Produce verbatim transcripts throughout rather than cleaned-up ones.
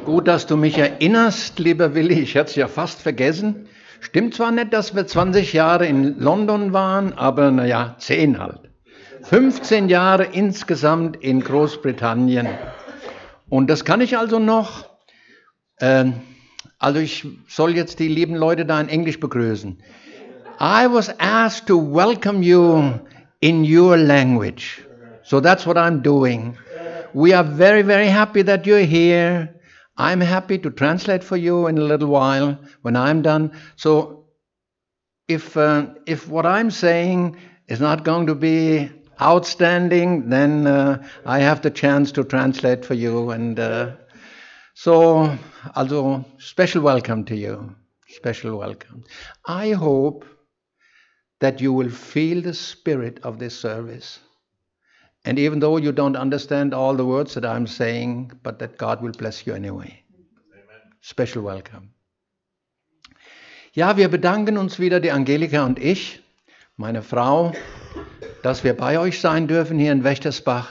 Gut, dass du mich erinnerst, lieber Willi. Ich hätte es ja fast vergessen. Stimmt zwar nicht, dass wir zwanzig Jahre in London waren, aber naja, zehn halt. fünfzehn Jahre insgesamt in Großbritannien. Und das kann ich also noch. Ähm, also ich soll jetzt die lieben Leute da in Englisch begrüßen. I was asked to welcome you in your language. So that's what I'm doing. We are very, very happy that you're here. I'm happy to translate for you in a little while when I'm done. So if uh, if what I'm saying is not going to be outstanding, then uh, I have the chance to translate for you. And uh, so, also, special welcome to you. Special welcome. I hope that you will feel the spirit of this service. And even though you don't understand all the words that I'm saying, but that God will bless you anyway. Amen. Special welcome. Ja, wir bedanken uns wieder, die Angelika und ich, meine Frau, dass wir bei euch sein dürfen hier in Wächtersbach.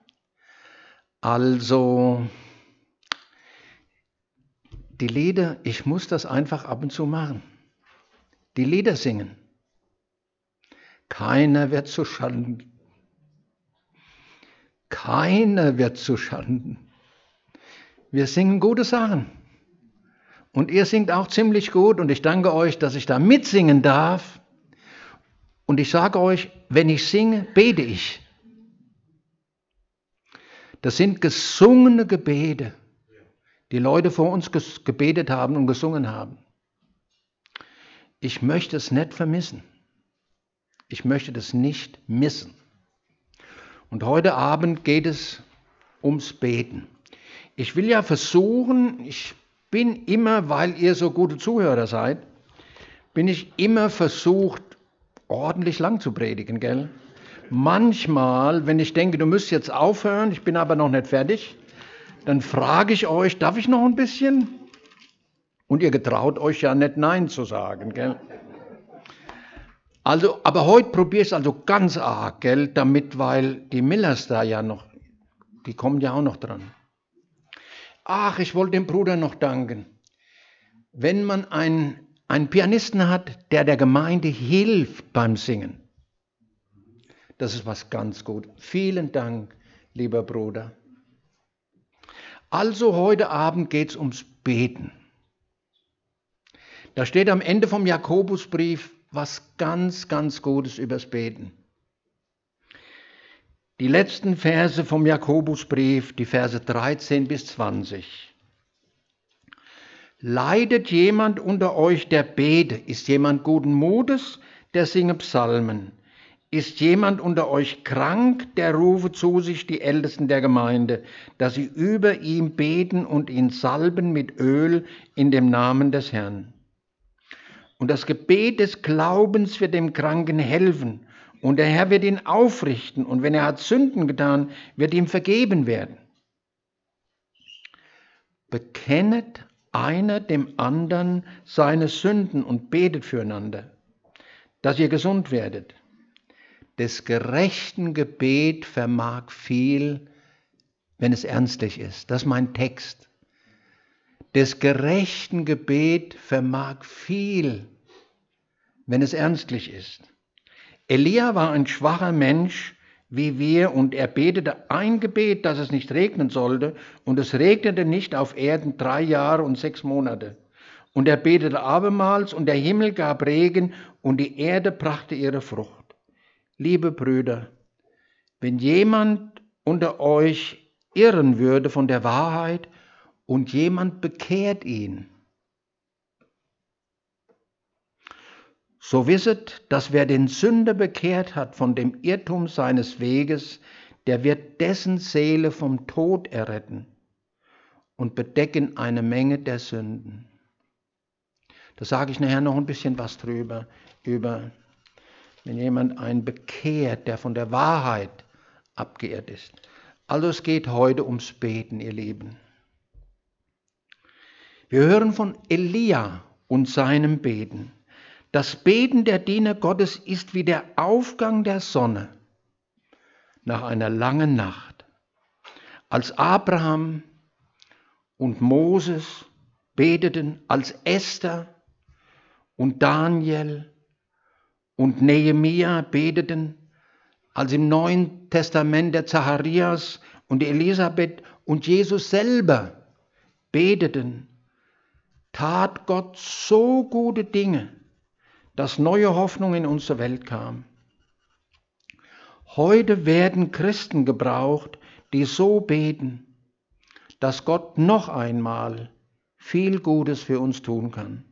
Also, die Lieder, ich muss das einfach ab und zu machen. Die Lieder singen. Keiner wird zu Schanden. Keiner wird zu Schanden. Wir singen gute Sachen. Und ihr singt auch ziemlich gut und ich danke euch, dass ich da mitsingen darf. Und ich sage euch, wenn ich singe, bete ich. Das sind gesungene Gebete, die Leute vor uns gebetet haben und gesungen haben. Ich möchte es nicht vermissen. Ich möchte das nicht missen. Und heute Abend geht es ums Beten. Ich will ja versuchen, ich bin immer, weil ihr so gute Zuhörer seid, bin ich immer versucht, ordentlich lang zu predigen, gell? Manchmal, wenn ich denke, du müsst jetzt aufhören, ich bin aber noch nicht fertig, dann frage ich euch, darf ich noch ein bisschen? Und ihr getraut euch ja nicht Nein zu sagen, gell? Also, aber heute probiere ich es also ganz arg, gell, damit, weil die Millers da ja noch, die kommen ja auch noch dran. Ach, ich wollte dem Bruder noch danken. Wenn man einen, einen Pianisten hat, der der Gemeinde hilft beim Singen, das ist was ganz gut. Vielen Dank, lieber Bruder. Also heute Abend geht es ums Beten. Da steht am Ende vom Jakobusbrief was ganz, ganz Gutes übers Beten. Die letzten Verse vom Jakobusbrief, die Verse dreizehn bis zwanzig. Leidet jemand unter euch, der bete? Ist jemand guten Mutes, der singe Psalmen? Ist jemand unter euch krank, der rufe zu sich die Ältesten der Gemeinde, dass sie über ihm beten und ihn salben mit Öl in dem Namen des Herrn? Und das Gebet des Glaubens wird dem Kranken helfen. Und der Herr wird ihn aufrichten. Und wenn er hat Sünden getan, wird ihm vergeben werden. Bekennet einer dem anderen seine Sünden und betet füreinander, dass ihr gesund werdet. Des gerechten Gebet vermag viel, wenn es ernstlich ist. Das ist mein Text. Des gerechten Gebet vermag viel, wenn es ernstlich ist. Elia war ein schwacher Mensch wie wir und er betete ein Gebet, dass es nicht regnen sollte und es regnete nicht auf Erden drei Jahre und sechs Monate. Und er betete abermals und der Himmel gab Regen und die Erde brachte ihre Frucht. Liebe Brüder, wenn jemand unter euch irren würde von der Wahrheit und jemand bekehrt ihn, so wisset, dass wer den Sünder bekehrt hat von dem Irrtum seines Weges, der wird dessen Seele vom Tod erretten und bedecken eine Menge der Sünden. Da sage ich nachher noch ein bisschen was drüber, über, wenn jemand einen bekehrt, der von der Wahrheit abgeirrt ist. Also es geht heute ums Beten, ihr Lieben. Wir hören von Elia und seinem Beten. Das Beten der Diener Gottes ist wie der Aufgang der Sonne nach einer langen Nacht. Als Abraham und Moses beteten, als Esther und Daniel und Nehemia beteten, als im Neuen Testament der Zacharias und die Elisabeth und Jesus selber beteten, tat Gott so gute Dinge, dass neue Hoffnung in unsere Welt kam. Heute werden Christen gebraucht, die so beten, dass Gott noch einmal viel Gutes für uns tun kann.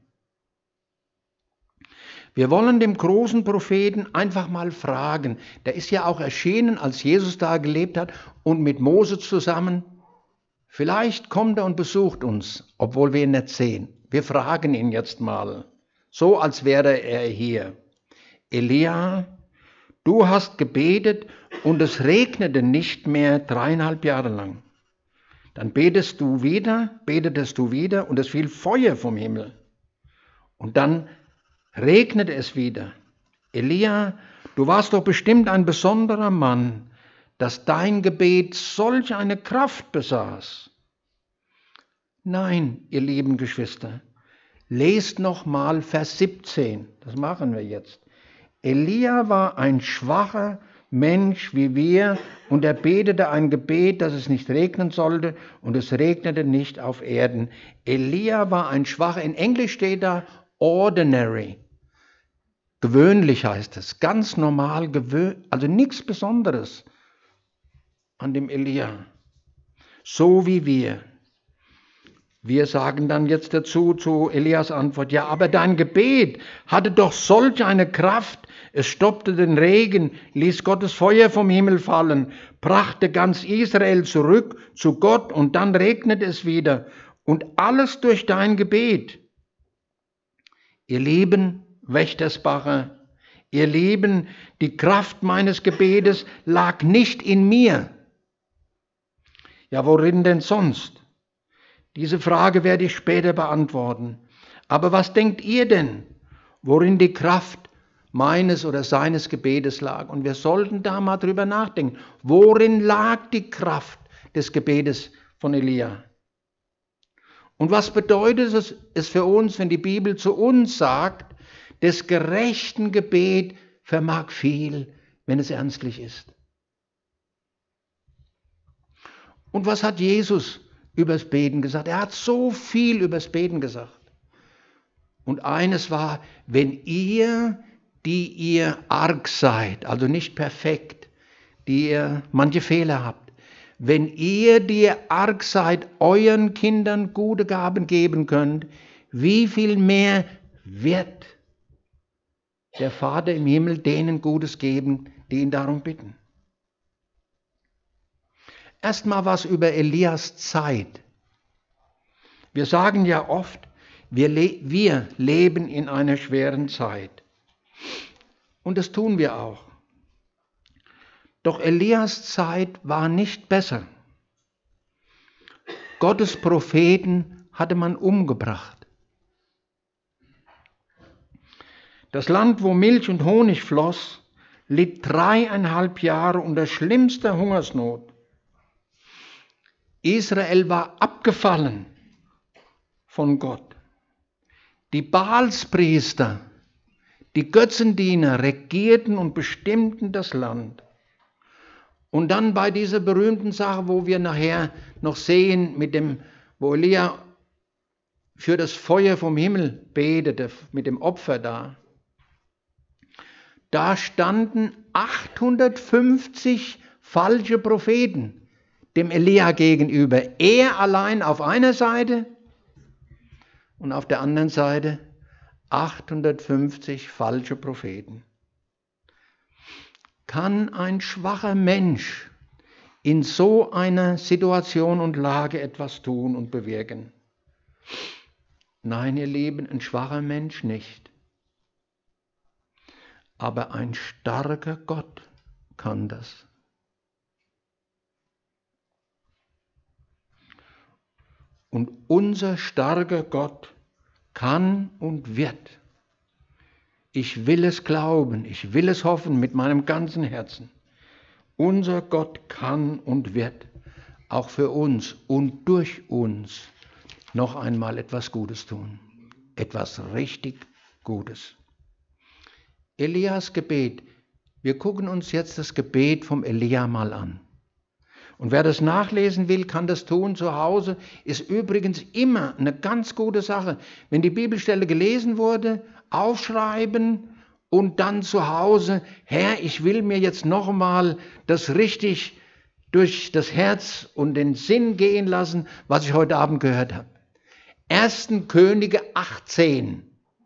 Wir wollen dem großen Propheten einfach mal fragen, der ist ja auch erschienen, als Jesus da gelebt hat und mit Mose zusammen. Vielleicht kommt er und besucht uns, obwohl wir ihn nicht sehen. Wir fragen ihn jetzt mal, so als wäre er hier. Elia, du hast gebetet und es regnete nicht mehr dreieinhalb Jahre lang. Dann betest du wieder, betetest du wieder und es fiel Feuer vom Himmel. Und dann regnete es wieder. Elia, du warst doch bestimmt ein besonderer Mann, dass dein Gebet solch eine Kraft besaß. Nein, ihr lieben Geschwister, lest nochmal Vers siebzehn, das machen wir jetzt. Elia war ein schwacher Mensch wie wir und er betete ein Gebet, dass es nicht regnen sollte und es regnete nicht auf Erden. Elia war ein schwacher, in Englisch steht da ordinary. Gewöhnlich heißt es, ganz normal, gewö- also nichts Besonderes an dem Elia. So wie wir. Wir sagen dann jetzt dazu, zu Elias Antwort, ja, aber dein Gebet hatte doch solch eine Kraft, es stoppte den Regen, ließ Gottes Feuer vom Himmel fallen, brachte ganz Israel zurück zu Gott und dann regnete es wieder und alles durch dein Gebet. Ihr Lieben Wächtersbacher, ihr Lieben, die Kraft meines Gebetes lag nicht in mir. Ja, worin denn sonst? Diese Frage werde ich später beantworten. Aber was denkt ihr denn, worin die Kraft meines oder seines Gebetes lag? Und wir sollten da mal drüber nachdenken. Worin lag die Kraft des Gebetes von Elia? Und was bedeutet es, es für uns, wenn die Bibel zu uns sagt, des gerechten Gebet vermag viel, wenn es ernstlich ist? Und was hat Jesus übers Beten gesagt? Er hat so viel übers Beten gesagt. Und eines war, wenn ihr, die ihr arg seid, also nicht perfekt, die ihr manche Fehler habt, wenn ihr, die ihr arg seid, euren Kindern gute Gaben geben könnt, wie viel mehr wird der Vater im Himmel denen Gutes geben, die ihn darum bitten? Erstmal was über Elias Zeit. Wir sagen ja oft, wir, le- wir leben in einer schweren Zeit. Und das tun wir auch. Doch Elias Zeit war nicht besser. Gottes Propheten hatte man umgebracht. Das Land, wo Milch und Honig floss, litt dreieinhalb Jahre unter schlimmster Hungersnot. Israel war abgefallen von Gott. Die Baalspriester, die Götzendiener regierten und bestimmten das Land. Und dann bei dieser berühmten Sache, wo wir nachher noch sehen, mit dem, wo Elia für das Feuer vom Himmel betete, mit dem Opfer da, da standen achthundertfünfzig falsche Propheten dem Elia gegenüber. Er allein auf einer Seite und auf der anderen Seite achthundertfünfzig falsche Propheten. Kann ein schwacher Mensch in so einer Situation und Lage etwas tun und bewirken? Nein, ihr Lieben, ein schwacher Mensch nicht. Aber ein starker Gott kann das. Und unser starker Gott kann und wird. Ich will es glauben, ich will es hoffen mit meinem ganzen Herzen. Unser Gott kann und wird auch für uns und durch uns noch einmal etwas Gutes tun. Etwas richtig Gutes. Elias Gebet. Wir gucken uns jetzt das Gebet vom Elia mal an. Und wer das nachlesen will, kann das tun zu Hause. Ist übrigens immer eine ganz gute Sache. Wenn die Bibelstelle gelesen wurde, aufschreiben und dann zu Hause, Herr, ich will mir jetzt nochmal das richtig durch das Herz und den Sinn gehen lassen, was ich heute Abend gehört habe. ersten Könige achtzehn.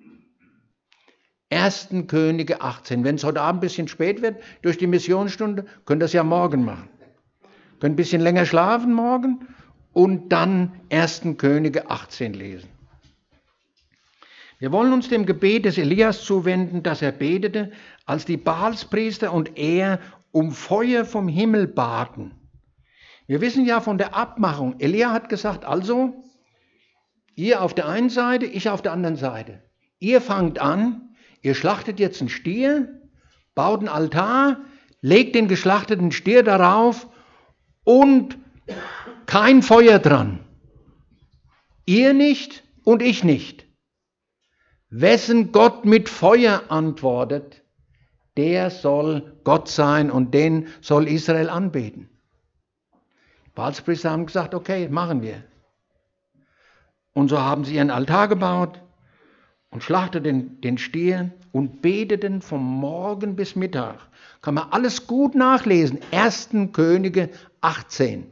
ersten Könige achtzehn. Wenn es heute Abend ein bisschen spät wird, durch die Missionsstunde, könnt ihr das ja morgen machen. Könnt ein bisschen länger schlafen morgen und dann ersten Könige achtzehn lesen. Wir wollen uns dem Gebet des Elias zuwenden, das er betete, als die Baalspriester und er um Feuer vom Himmel baten. Wir wissen ja von der Abmachung. Elia hat gesagt, also, ihr auf der einen Seite, ich auf der anderen Seite. Ihr fangt an, ihr schlachtet jetzt einen Stier, baut einen Altar, legt den geschlachteten Stier darauf und kein Feuer dran. Ihr nicht und ich nicht. Wessen Gott mit Feuer antwortet, der soll Gott sein und den soll Israel anbeten. Die Baalspriester haben gesagt, okay, machen wir. Und so haben sie ihren Altar gebaut und schlachteten den Stier und beteten vom Morgen bis Mittag. Kann man alles gut nachlesen. ersten Könige achtzehn.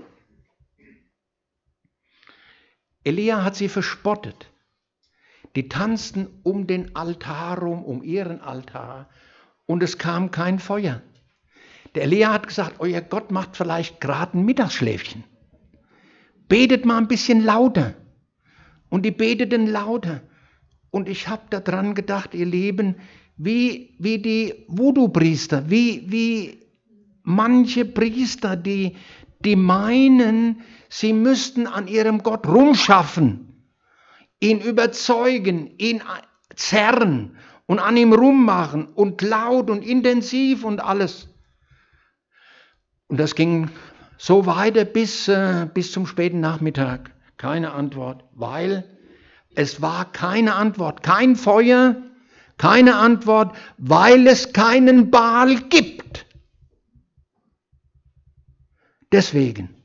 Elia hat sie verspottet. Die tanzten um den Altar rum, um ihren Altar, und es kam kein Feuer. Der Elia hat gesagt, euer Gott macht vielleicht gerade ein Mittagsschläfchen. Betet mal ein bisschen lauter. Und die beteten lauter. Und ich habe daran gedacht, ihr Lieben, wie, wie die Voodoo-Priester, wie, wie manche Priester, die, die meinen, sie müssten an ihrem Gott rumschaffen, ihn überzeugen, ihn zerren und an ihm rummachen und laut und intensiv und alles. Und das ging so weiter bis, äh, bis zum späten Nachmittag. Keine Antwort, weil es war keine Antwort, kein Feuer, keine Antwort, weil es keinen Baal gibt. Deswegen.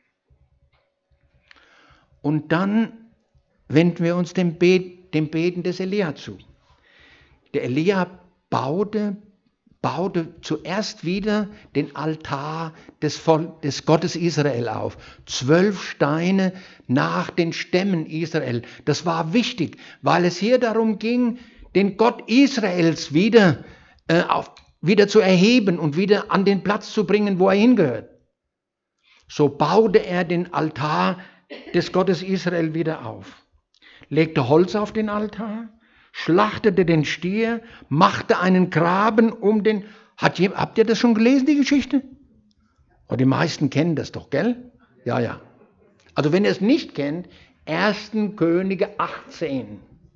Und dann wenden wir uns dem, Bet, dem Beten des Elia zu. Der Elia baute, baute zuerst wieder den Altar des, Volk, des Gottes Israel auf. Zwölf Steine nach den Stämmen Israel. Das war wichtig, weil es hier darum ging, den Gott Israels wieder, äh, auf, wieder zu erheben und wieder an den Platz zu bringen, wo er hingehört. So baute er den Altar des Gottes Israel wieder auf. Legte Holz auf den Altar, schlachtete den Stier, machte einen Graben um den... Hat, habt ihr das schon gelesen, die Geschichte? Oh, die meisten kennen das doch, gell? Ja, ja. Also wenn ihr es nicht kennt, ersten Könige achtzehn.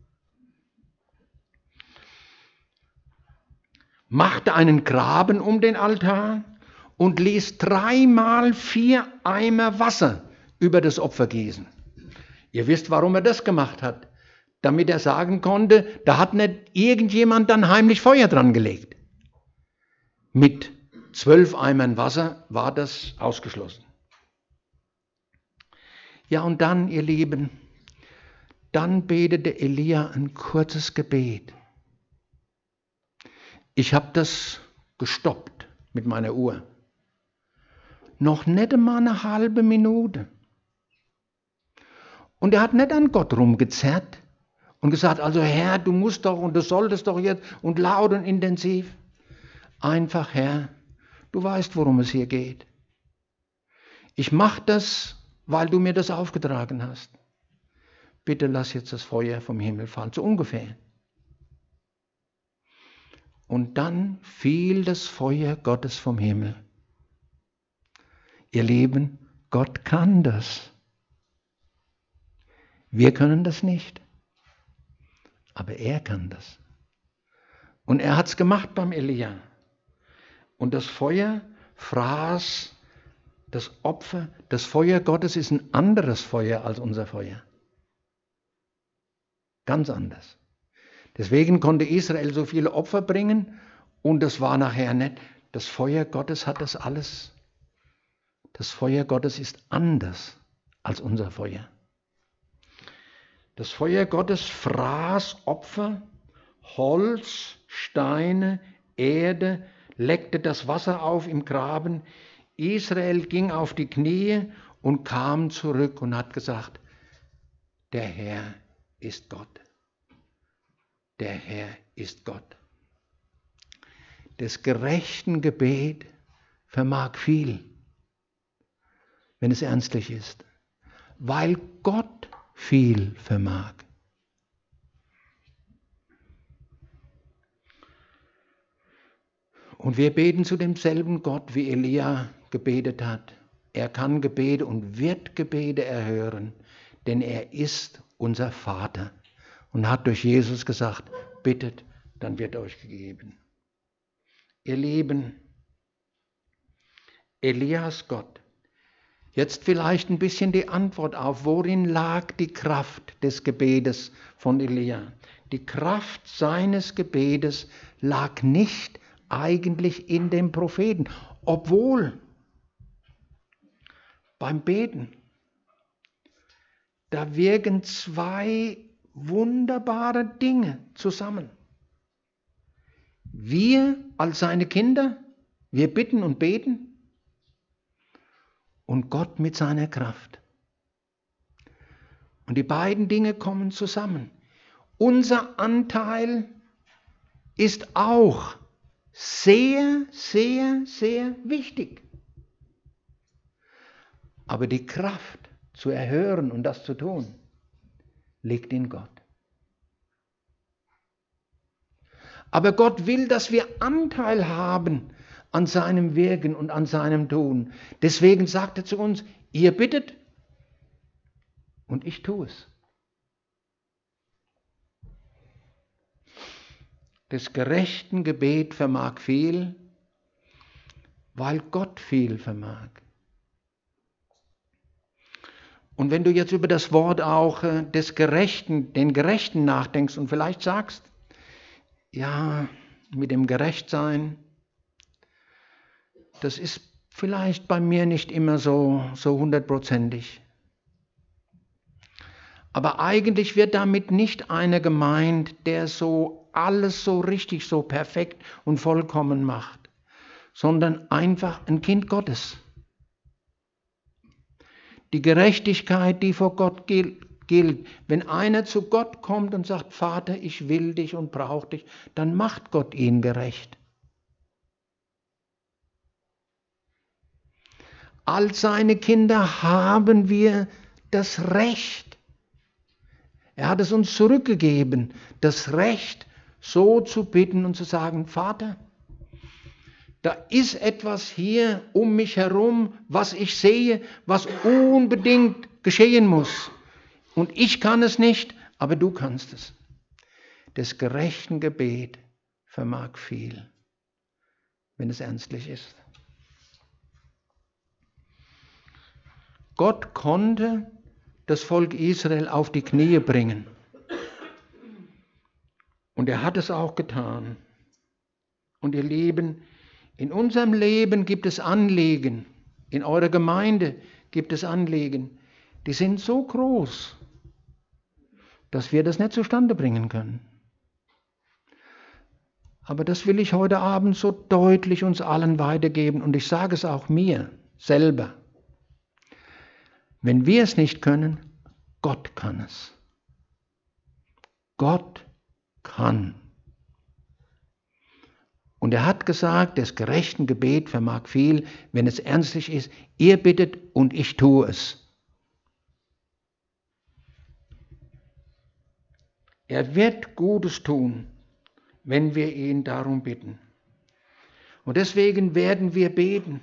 Machte einen Graben um den Altar und ließ dreimal vier Eimer Wasser über das Opfer gießen. Ihr wisst, warum er das gemacht hat. Damit er sagen konnte, da hat nicht irgendjemand dann heimlich Feuer dran gelegt. Mit zwölf Eimern Wasser war das ausgeschlossen. Ja, und dann, ihr Lieben, dann betete Elia ein kurzes Gebet. Ich habe das gestoppt mit meiner Uhr. Noch nicht einmal eine halbe Minute. Und er hat nicht an Gott rumgezerrt und gesagt, also Herr, du musst doch und du solltest doch jetzt und laut und intensiv. Einfach, Herr, du weißt, worum es hier geht. Ich mache das, weil du mir das aufgetragen hast. Bitte lass jetzt das Feuer vom Himmel fallen, so ungefähr. Und dann fiel das Feuer Gottes vom Himmel. Ihr Lieben, Gott kann das. Wir können das nicht. Aber er kann das. Und er hat es gemacht beim Elia. Und das Feuer fraß Das Opfer, das Feuer Gottes ist ein anderes Feuer als unser Feuer. Ganz anders. Deswegen konnte Israel so viele Opfer bringen und das war nachher nicht. Das Feuer Gottes hat das alles. Das Feuer Gottes ist anders als unser Feuer. Das Feuer Gottes fraß Opfer, Holz, Steine, Erde, leckte das Wasser auf im Graben. Israel ging auf die Knie und kam zurück und hat gesagt, der Herr ist Gott. Der Herr ist Gott. Des gerechten Gebet vermag viel, wenn es ernstlich ist, weil Gott viel vermag. Und wir beten zu demselben Gott, wie Elia gebetet hat. Er kann Gebete und wird Gebete erhören, denn er ist unser Vater und hat durch Jesus gesagt, bittet, dann wird euch gegeben. Ihr Lieben, Elias Gott. Jetzt vielleicht ein bisschen die Antwort auf, worin lag die Kraft des Gebetes von Elia? Die Kraft seines Gebetes lag nicht eigentlich in dem Propheten, obwohl beim Beten, da wirken zwei wunderbare Dinge zusammen. Wir als seine Kinder, wir bitten und beten und Gott mit seiner Kraft. Und die beiden Dinge kommen zusammen. Unser Anteil ist auch sehr, sehr, sehr wichtig. Aber die Kraft zu erhören und das zu tun, liegt in Gott. Aber Gott will, dass wir Anteil haben an seinem Wirken und an seinem Tun. Deswegen sagt er zu uns, ihr bittet und ich tue es. Des gerechten Gebet vermag viel, weil Gott viel vermag. Und wenn du jetzt über das Wort auch äh, des Gerechten, den Gerechten nachdenkst und vielleicht sagst, ja, mit dem Gerechtsein, das ist vielleicht bei mir nicht immer so, so hundertprozentig. Aber eigentlich wird damit nicht einer gemeint, der so alles so richtig, so perfekt und vollkommen macht, sondern einfach ein Kind Gottes. Die Gerechtigkeit, die vor Gott gilt, wenn einer zu Gott kommt und sagt, Vater, ich will dich und brauche dich, dann macht Gott ihn gerecht. Als seine Kinder haben wir das Recht. Er hat es uns zurückgegeben, das Recht, so zu bitten und zu sagen, Vater, da ist etwas hier um mich herum, was ich sehe, was unbedingt geschehen muss. Und ich kann es nicht, aber du kannst es. Des gerechten Gebet vermag viel, wenn es ernstlich ist. Gott konnte das Volk Israel auf die Knie bringen. Und er hat es auch getan. Und ihr Lieben, in unserem Leben gibt es Anliegen, in eurer Gemeinde gibt es Anliegen, die sind so groß, dass wir das nicht zustande bringen können. Aber das will ich heute Abend so deutlich uns allen weitergeben und ich sage es auch mir selber. Wenn wir es nicht können, Gott kann es. Gott kann. Und er hat gesagt, des gerechten Gebet vermag viel, wenn es ernstlich ist. Ihr bittet und ich tue es. Er wird Gutes tun, wenn wir ihn darum bitten. Und deswegen werden wir beten.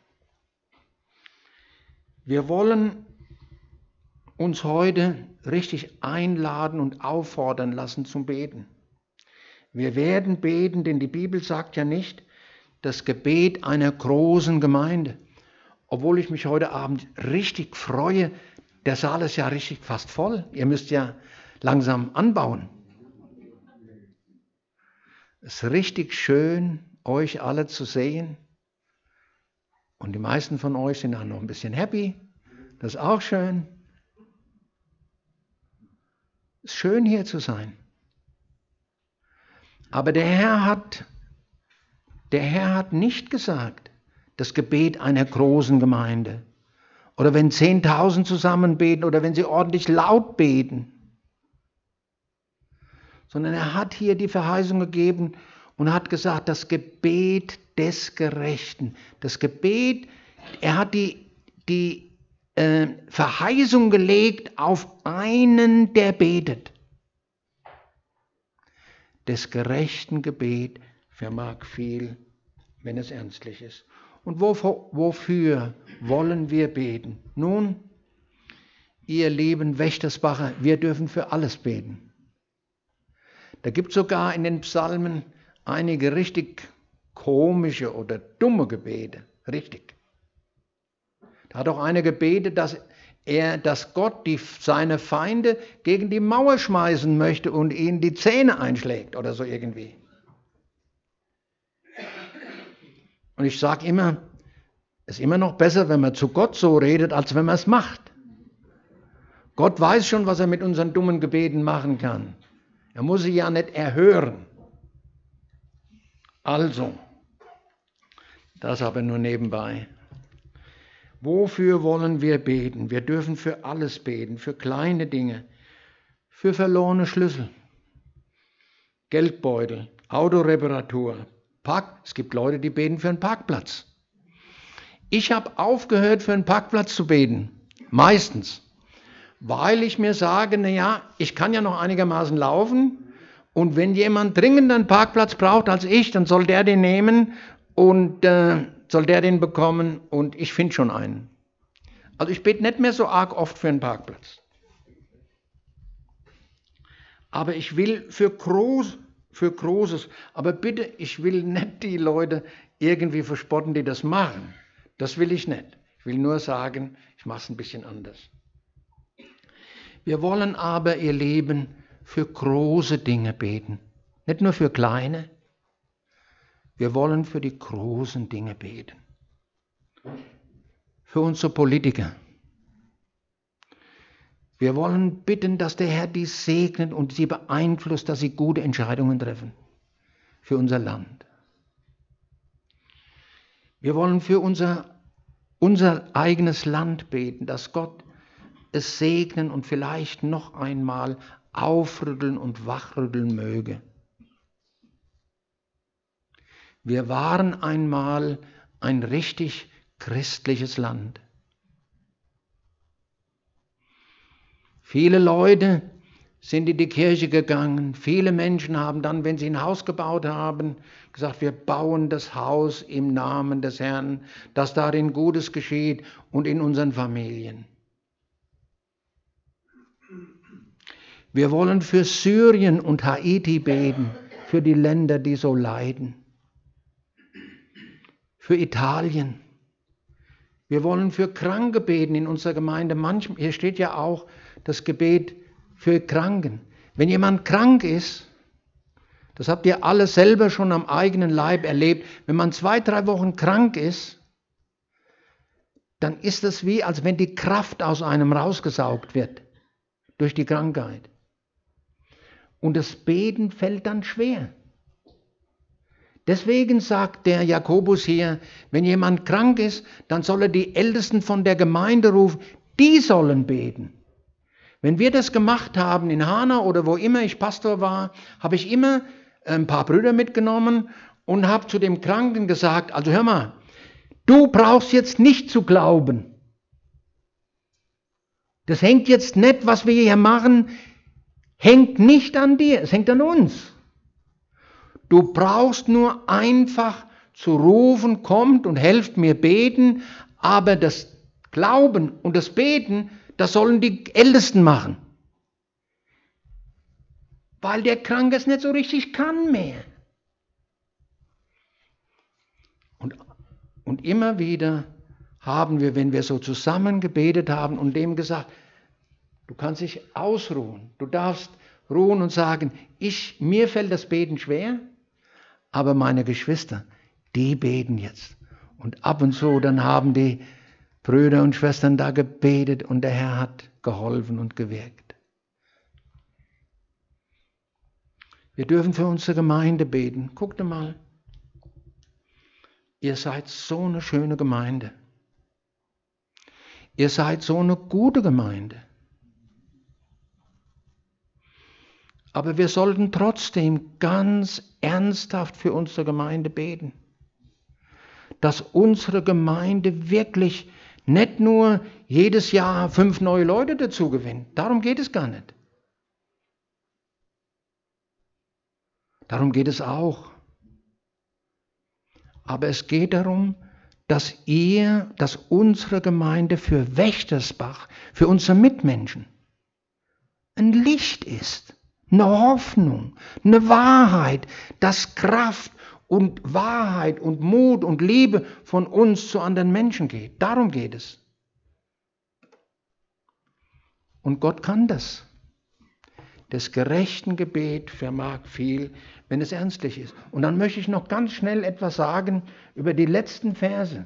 Wir wollen uns heute richtig einladen und auffordern lassen zum Beten. Wir werden beten, denn die Bibel sagt ja nicht, das Gebet einer großen Gemeinde. obwohl ich mich heute Abend richtig freue, der Saal ist ja richtig fast voll. Ihr müsst ja langsam anbauen. Es ist richtig schön, euch alle zu sehen. Und die meisten von euch sind auch noch ein bisschen happy. Das ist auch schön. Es ist schön, hier zu sein. Aber der Herr hat, der Herr hat nicht gesagt, das Gebet einer großen Gemeinde. Oder wenn zehntausend zusammen beten oder wenn sie ordentlich laut beten. Sondern er hat hier die Verheißung gegeben und hat gesagt, das Gebet des Gerechten. Das Gebet, er hat die, die äh, Verheißung gelegt auf einen, der betet. Des gerechten Gebet vermag viel, wenn es ernstlich ist. Und wofür, wofür wollen wir beten? Nun, ihr lieben Wächtersbacher, wir dürfen für alles beten. Da gibt es sogar in den Psalmen einige richtig komische oder dumme Gebete. Richtig. Da hat auch einer gebetet, dass er, dass Gott die, seine Feinde gegen die Mauer schmeißen möchte und ihnen die Zähne einschlägt oder so irgendwie. Und ich sage immer, es ist immer noch besser, wenn man zu Gott so redet, als wenn man es macht. Gott weiß schon, was er mit unseren dummen Gebeten machen kann. Er muss sie ja nicht erhören. Also, das aber nur nebenbei. Wofür wollen wir beten? Wir dürfen für alles beten, für kleine Dinge, für verlorene Schlüssel, Geldbeutel, Autoreparatur, Park. Es gibt Leute, die beten für einen Parkplatz. Ich habe aufgehört, für einen Parkplatz zu beten, meistens, weil ich mir sage, naja, ich kann ja noch einigermaßen laufen und wenn jemand dringend einen Parkplatz braucht als ich, dann soll der den nehmen und äh, soll der den bekommen und ich finde schon einen. Also ich bete nicht mehr so arg oft für einen Parkplatz. Aber ich will für, groß, für Großes, aber bitte, ich will nicht die Leute irgendwie verspotten, die das machen. Das will ich nicht. Ich will nur sagen, ich mache es ein bisschen anders. Wir wollen aber, ihr Lieben, für große Dinge beten. Nicht nur für kleine. Wir wollen für die großen Dinge beten. Für unsere Politiker. Wir wollen bitten, dass der Herr die segnet und sie beeinflusst, dass sie gute Entscheidungen treffen. Für unser Land. Wir wollen für unser, unser eigenes Land beten, dass Gott es segnen und vielleicht noch einmal aufrütteln und wachrütteln möge. Wir waren einmal ein richtig christliches Land. Viele Leute sind in die Kirche gegangen. Viele Menschen haben dann, wenn sie ein Haus gebaut haben, gesagt, wir bauen das Haus im Namen des Herrn, dass darin Gutes geschieht und in unseren Familien. Wir wollen für Syrien und Haiti beten, für die Länder, die so leiden. Für Italien. Wir wollen für Kranke beten in unserer Gemeinde. Manchmal, hier steht ja auch das Gebet für Kranken. Wenn jemand krank ist, das habt ihr alle selber schon am eigenen Leib erlebt, wenn man zwei, drei Wochen krank ist, dann ist es wie, als wenn die Kraft aus einem rausgesaugt wird durch die Krankheit. Und das Beten fällt dann schwer. Deswegen sagt der Jakobus hier, wenn jemand krank ist, dann soll er die Ältesten von der Gemeinde rufen, die sollen beten. Wenn wir das gemacht haben in Hanau oder wo immer ich Pastor war, habe ich immer ein paar Brüder mitgenommen und habe zu dem Kranken gesagt, also hör mal, du brauchst jetzt nicht zu glauben. Das hängt jetzt nicht, was wir hier machen, hängt nicht an dir, es hängt an uns. Du brauchst nur einfach zu rufen, kommt und helft mir beten, aber das Glauben und das Beten, das sollen die Ältesten machen. Weil der Kranke es nicht so richtig kann mehr. Und, und immer wieder haben wir, wenn wir so zusammen gebetet haben und dem gesagt, du kannst dich ausruhen, du darfst ruhen und sagen, ich, mir fällt das Beten schwer, aber meine Geschwister, die beten jetzt. Und ab und zu, dann haben die Brüder und Schwestern da gebetet und der Herr hat geholfen und gewirkt. Wir dürfen für unsere Gemeinde beten. Guckt mal, ihr seid so eine schöne Gemeinde. Ihr seid so eine gute Gemeinde. Aber wir sollten trotzdem ganz ernsthaft für unsere Gemeinde beten. Dass unsere Gemeinde wirklich nicht nur jedes Jahr fünf neue Leute dazu gewinnt. Darum geht es gar nicht. Darum geht es auch. Aber es geht darum, dass ihr, dass unsere Gemeinde für Wächtersbach, für unsere Mitmenschen, ein Licht ist, eine Hoffnung, eine Wahrheit, dass Kraft und Wahrheit und Mut und Liebe von uns zu anderen Menschen geht. Darum geht es. Und Gott kann das. Des gerechten Gebet vermag viel, wenn es ernstlich ist. Und dann möchte ich noch ganz schnell etwas sagen über die letzten Verse.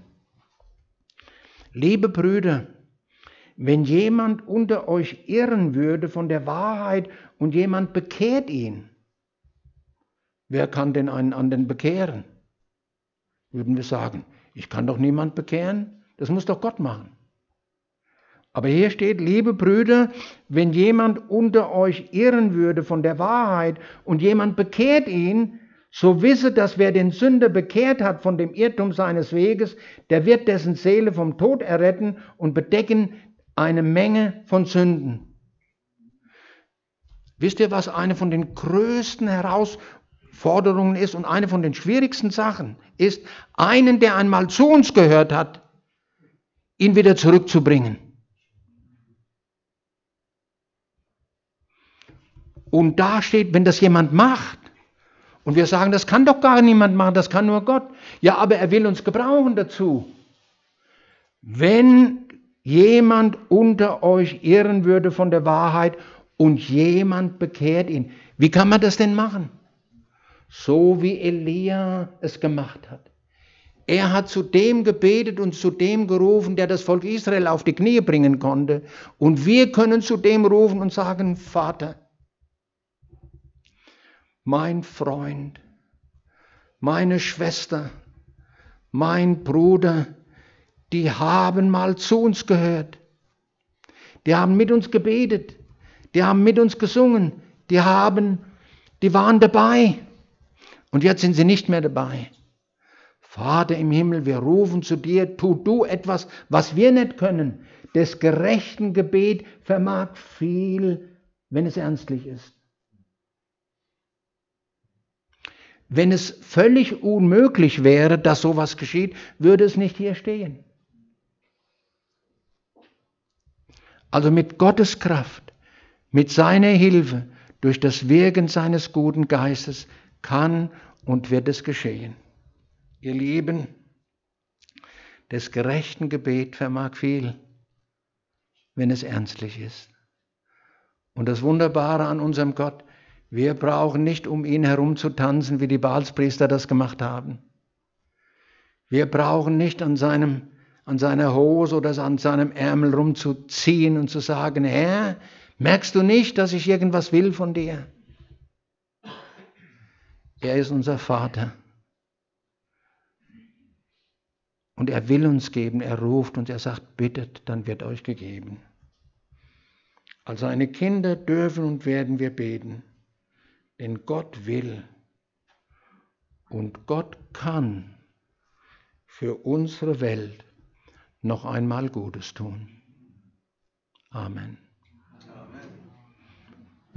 Liebe Brüder, wenn jemand unter euch irren würde von der Wahrheit und jemand bekehrt ihn, wer kann denn einen anderen bekehren? Würden wir sagen, ich kann doch niemand bekehren, das muss doch Gott machen. Aber hier steht, liebe Brüder, wenn jemand unter euch irren würde von der Wahrheit und jemand bekehrt ihn, so wisse, dass wer den Sünder bekehrt hat von dem Irrtum seines Weges, der wird dessen Seele vom Tod erretten und bedecken eine Menge von Sünden. Wisst ihr, was eine von den größten Herausforderungen ist und eine von den schwierigsten Sachen ist, einen, der einmal zu uns gehört hat, ihn wieder zurückzubringen. Und da steht, wenn das jemand macht, und wir sagen, das kann doch gar niemand machen, das kann nur Gott. Ja, aber er will uns gebrauchen dazu. Wenn jemand unter euch irren würde von der Wahrheit und jemand bekehrt ihn, wie kann man das denn machen? So wie Elia es gemacht hat. Er hat zu dem gebetet und zu dem gerufen, der das Volk Israel auf die Knie bringen konnte. Und wir können zu dem rufen und sagen, Vater, mein Freund, meine Schwester, mein Bruder, die haben mal zu uns gehört. Die haben mit uns gebetet. Die haben mit uns gesungen. Die haben, die waren dabei. Und jetzt sind sie nicht mehr dabei. Vater im Himmel, wir rufen zu dir, tu du etwas, was wir nicht können. Des gerechten Gebet vermag viel, wenn es ernstlich ist. Wenn es völlig unmöglich wäre, dass sowas geschieht, würde es nicht hier stehen. Also mit Gottes Kraft, mit seiner Hilfe, durch das Wirken seines guten Geistes kann und wird es geschehen. Ihr Lieben, des gerechten Gebet vermag viel, wenn es ernstlich ist. Und das Wunderbare an unserem Gott, wir brauchen nicht um ihn herum zu tanzen, wie die Baalspriester das gemacht haben. Wir brauchen nicht an, seinem, an seiner Hose oder an seinem Ärmel rumzuziehen und zu sagen, Herr, merkst du nicht, dass ich irgendwas will von dir? Er ist unser Vater. Und er will uns geben, er ruft und er sagt, bittet, dann wird euch gegeben. Als seine Kinder dürfen und werden wir beten. Denn Gott will und Gott kann für unsere Welt noch einmal Gutes tun. Amen.